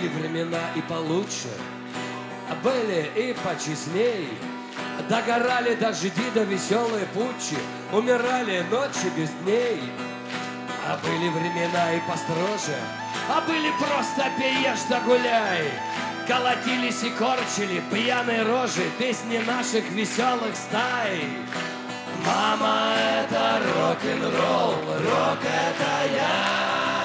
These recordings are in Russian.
Были времена и получше, были и почестней. Догорали дожди да веселые путчи, умирали ночи без дней. А были времена и построже, а были просто пей, ешь да гуляй. Колотились и корчили пьяные рожи песни наших веселых стай. Мама, это рок-н-ролл, рок это я.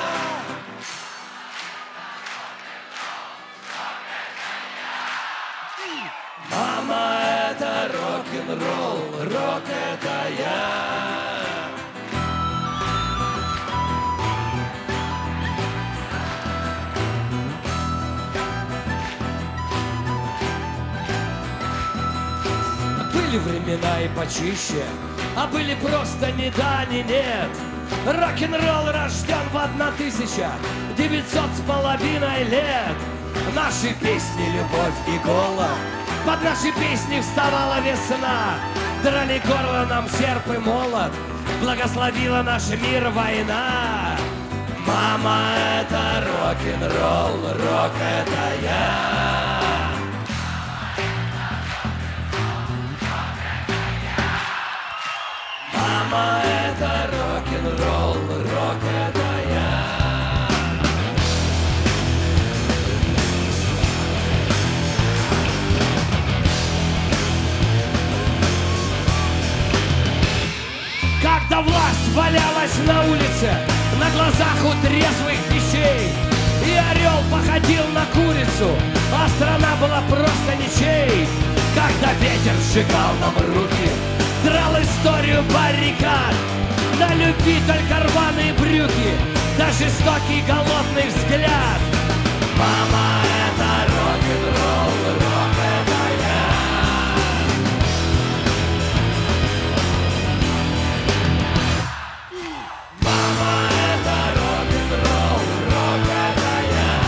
Мама, это рок-н-ролл, рок это я. Были времена и почище, а были просто ни да, ни нет. Рок-н-ролл рожден в 1900 с половиной лет. Наши песни, любовь и голод, под наши песни вставала весна. Драли горло нам серп и молот, благословила наш мир война. Мама, это рок-н-ролл, рок это я. Мама, это рок-н-ролл, рок это я. Когда власть валялась на улице, на глазах у трезвых пищей, и орел походил на курицу, а страна была просто ничей. Когда ветер сжигал нам руки, драл историю баррикад, на любви только рваные брюки, да жестокий голодный взгляд. Мама, это рок-н-ролл, рок это я. Мама, это рок-н-ролл, рок это я.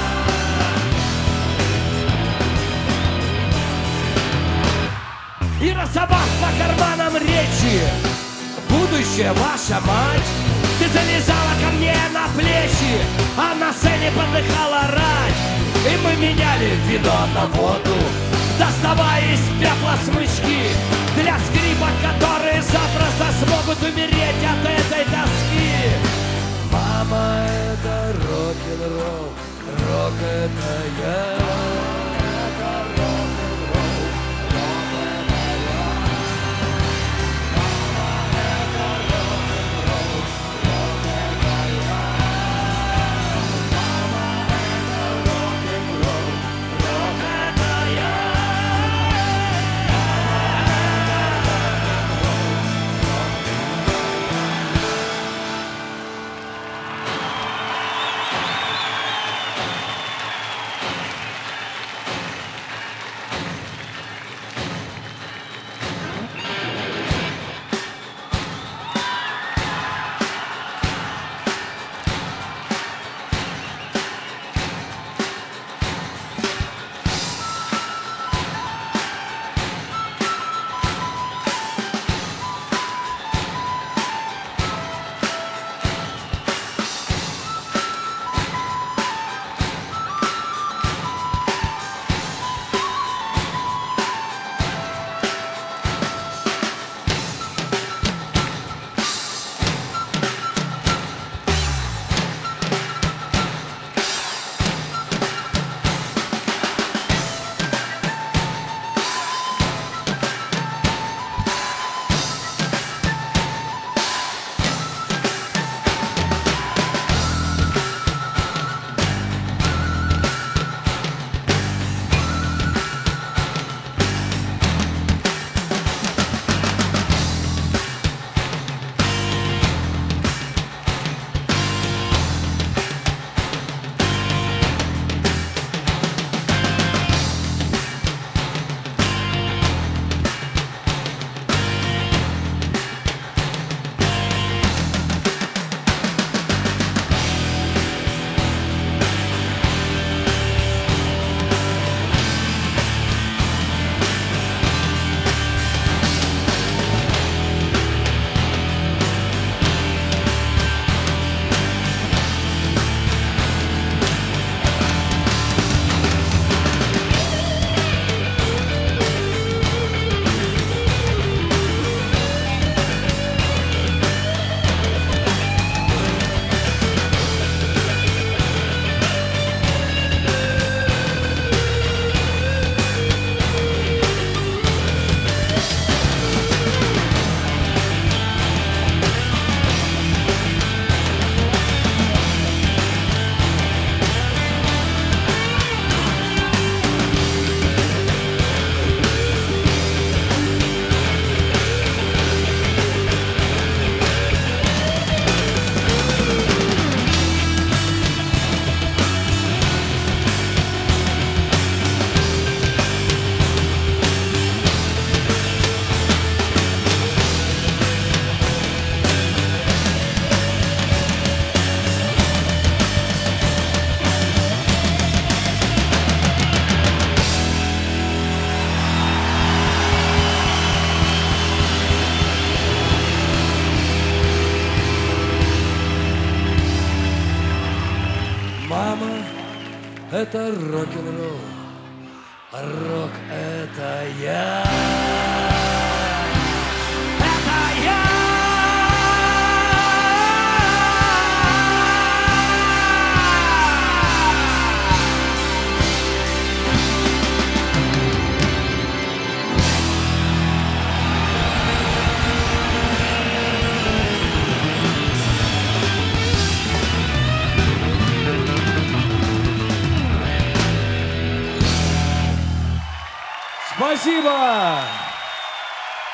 И рассобак по карманам речи, будущее ваша мать. Ты залезала ко мне на плечи, а на сцене подыхала рать. И мы меняли вино на воду, доставая из пепла смычки для скрипок, которые запросто смогут умереть от этой тоски. Мама, это рок-н-ролл, рок это я. это рок-н-ролл, рок это я. Это я. Спасибо!